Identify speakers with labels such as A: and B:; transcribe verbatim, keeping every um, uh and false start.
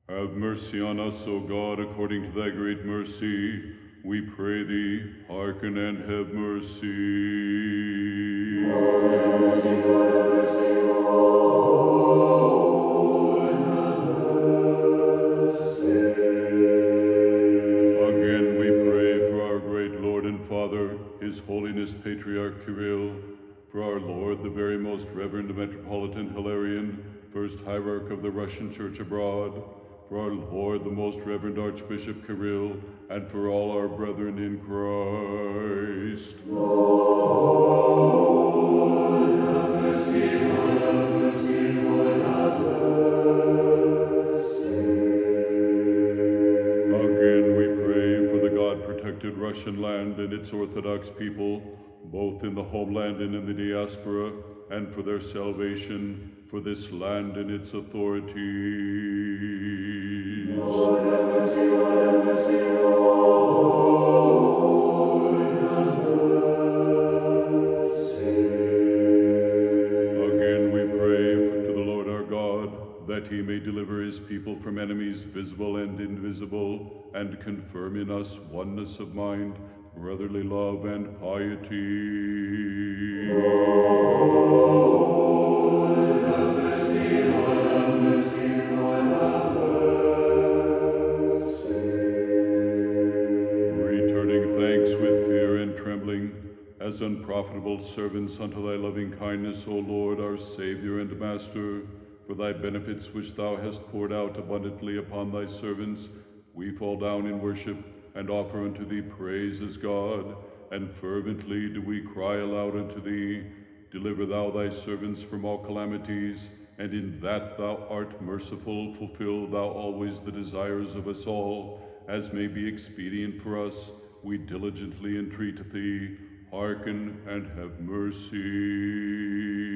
A: Have mercy on us, O God, according to thy great mercy. We pray thee, hearken and have mercy.
B: Lord, have mercy, Lord, have mercy, Lord, have mercy.
A: Again we pray for our great Lord and Father, His Holiness Patriarch Kirill, for our Lord, the very most Reverend Metropolitan Hilarion, First Hierarch of the Russian Church abroad, for our Lord, the most Reverend Archbishop Kirill, and for all our brethren in Christ.
B: Lord, have mercy, Lord, have mercy, Lord, have mercy.
A: Again we pray for the God-protected Russian land and its Orthodox people, both in the homeland and in the diaspora, and for their salvation, for this land and its authorities.
B: Lord, have mercy, Lord, have mercy, Lord, have mercy.
A: Again we pray for, to the Lord our God, that he may deliver his people from enemies visible and invisible, and confirm in us oneness of mind, brotherly love, and piety.
B: Lord, have mercy, Lord, have mercy, Lord, have mercy.
A: Returning thanks with fear and trembling, as unprofitable servants unto thy loving kindness, O Lord, our Savior and Master, for thy benefits which thou hast poured out abundantly upon thy servants, we fall down in worship and offer unto thee praise as God, and fervently do we cry aloud unto thee, deliver thou thy servants from all calamities, and in that thou art merciful, fulfill thou always the desires of us all, as may be expedient for us, we diligently entreat thee, hearken and have mercy.